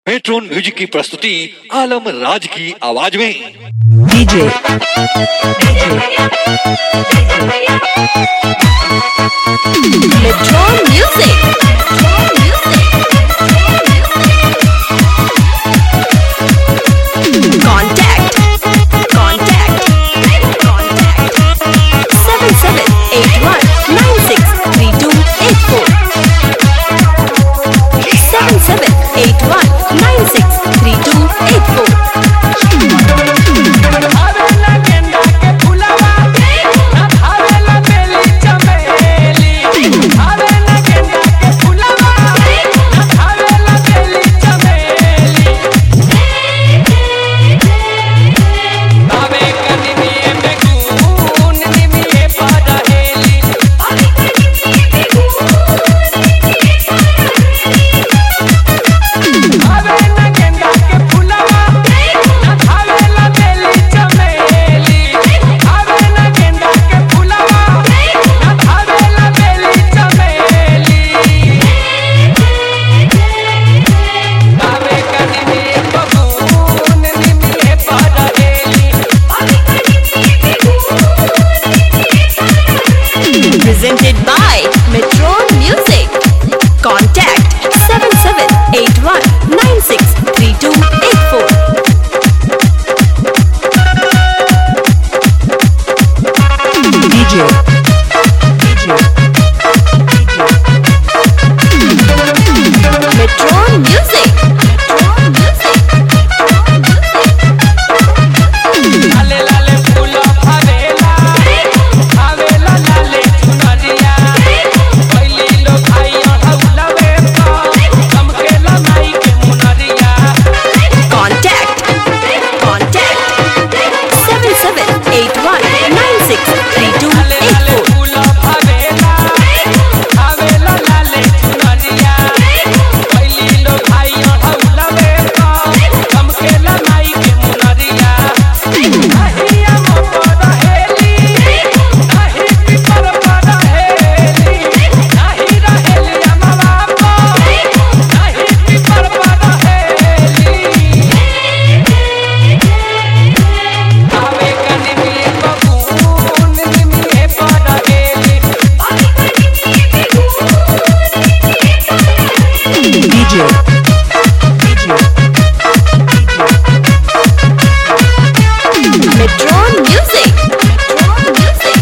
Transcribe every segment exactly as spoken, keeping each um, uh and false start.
Matron music की प्रस्तुति आलम राज की आवाज में DJ Metron music contact contact contact seven seven eight one nine six three two eight four seven seven eight one nine six three two eight four. Presented by Metron Music. Contact seven seven eight one nine six three two eight four. DJ Metron Music. Metron Music. लाले लाले फूलो भावेला भावेला लाले चुनरिया पहली लो भाई हौलवे पा चमकेला माई के मुनरिया। Contact Contact seven seven eight one nine six three two लाले eight लाले four. फूलो भावेला भावेला लाले चुनरिया पहली लो भाई हौलवे पा चमकेला माई के मुनरिया। नाहिया मोपर हेली नाही पिपर पर हेली नाही रहेली अमवा को नाही पिपर पर हेली आवे कनी में बबून निमिए पर हेली DJ Metron Music. Metron Music.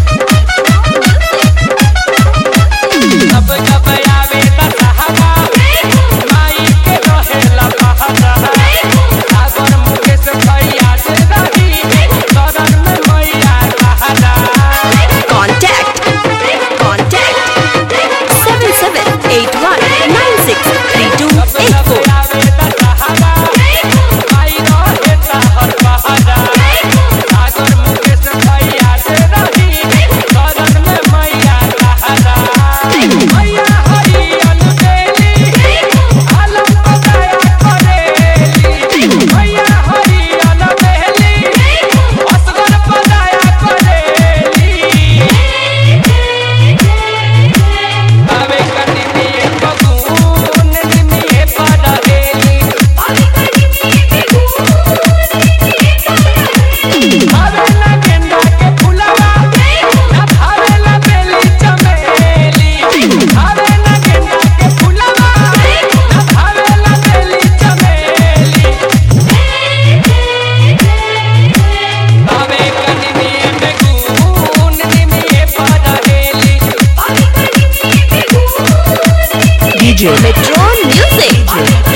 सब जब आवे त सहारा माई के रहेला पहाड़ा सागर मुकेश भैया से रही शरण में मैया कहारा। Contact Contact seven seven eight one nine six three two सब eight जब four. आवे त सहारा माई रहे हर पहाड़ा सागर मुकेश भैया से रही शरण में मैया कहारा। मैया हरि अनुदेली आलम बताया करेली मैया हरि अनुदेली असगर बताया करेली आवे कनी में बबून निमिए पर हेली भावेला गेंदा के फुलवा ना भावेला बेली चमेली भावेला गेंदा के फुलवा ना भावेला बेली चमेली भावे कनी में बेगून निमिए पर हेली डीजे Metron Music.